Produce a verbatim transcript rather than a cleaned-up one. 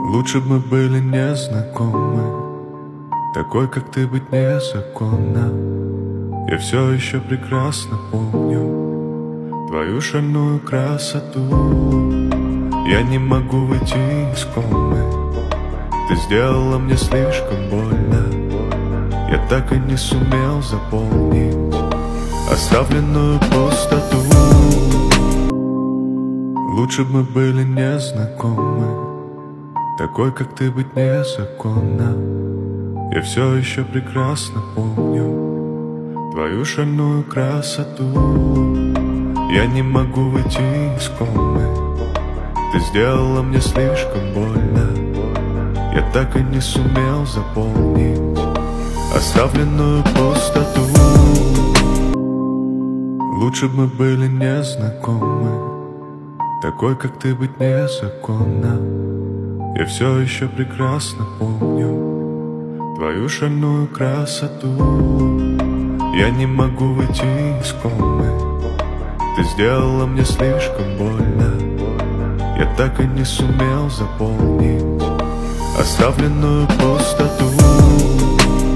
Лучше бы мы были незнакомы. Такой, как ты, быть незаконно. Я все еще прекрасно помню твою шальную красоту. Я не могу выйти из комы. Ты сделала мне слишком больно. Я так и не сумел заполнить оставленную пустоту. Лучше бы мы были незнакомы. Такой, как ты, быть незаконно. Я все еще прекрасно помню твою шальную красоту. Я не могу выйти из комы. Ты сделала мне слишком больно. Я так и не сумел заполнить оставленную пустоту. Лучше бы мы были незнакомы. Такой, как ты, быть незаконно. Я все еще прекрасно помню твою шальную красоту. Я не могу выйти из комы. Ты сделала мне слишком больно. Я так и не сумел заполнить оставленную пустоту.